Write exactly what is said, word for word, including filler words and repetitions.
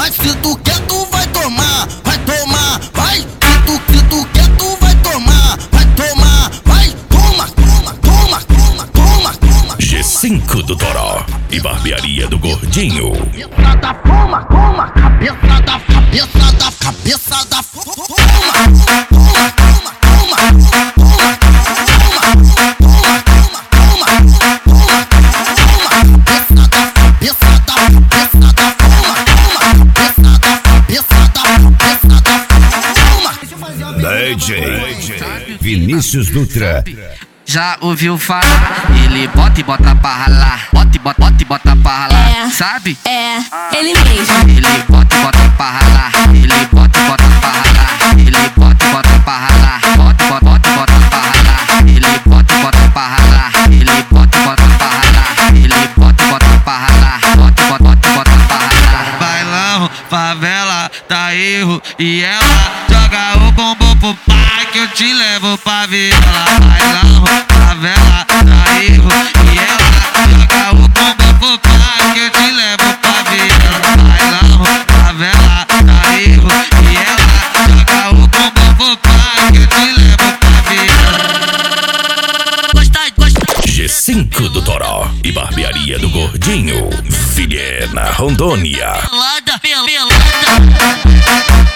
vai. Se tu quer, tu vai tomar, vai tomar, vai. Se tu, se tu quer, tu vai tomar, vai tomar, vai. Toma, toma, toma, toma, toma, toma. G cinco do Toró e Barbearia do Gordinho. Cabeça da foma, toma, cabeça da, cabeça da, cabeça da foma. Toma, toma, toma, toma, toma, toma, toma, toma, toma, toma, toma. Cabeça da, cabeça da, cabeça da foma. Toma, cabeça da, cabeça da, cabeça da foma. D J Vinícius Dutra. Já ouviu falar? Ele bota e bota pra ralar. Bota e bota, bota e bota pra ralar. É, sabe? É, ele mesmo. Ele bota e bota pra ralar. Ele bota e bota pra ralar. Ele bota e bota pra ralar. Bota e bota, bota e bota pra ralar. Ele bota e bota pra ralar. Ele bota e bota pra ralar. Ele bota e bota pra ralar. Bota e bota, bota e bota pra ralar. Bailão, favela, tá erro. E ela joga o bumbum pro pai que eu te levo pra vila. Bailão, favela, tá erro. E ela joga o bumbum pro pai que eu te levo pra vila. Bailão, favela, tá erro. E ela joga o bumbum pro pai que eu te levo pra vila. Gostai, gostai. G cinco do Toró e Barbearia do Gordinho. Vilhena, Rondônia. Pelada, pelada.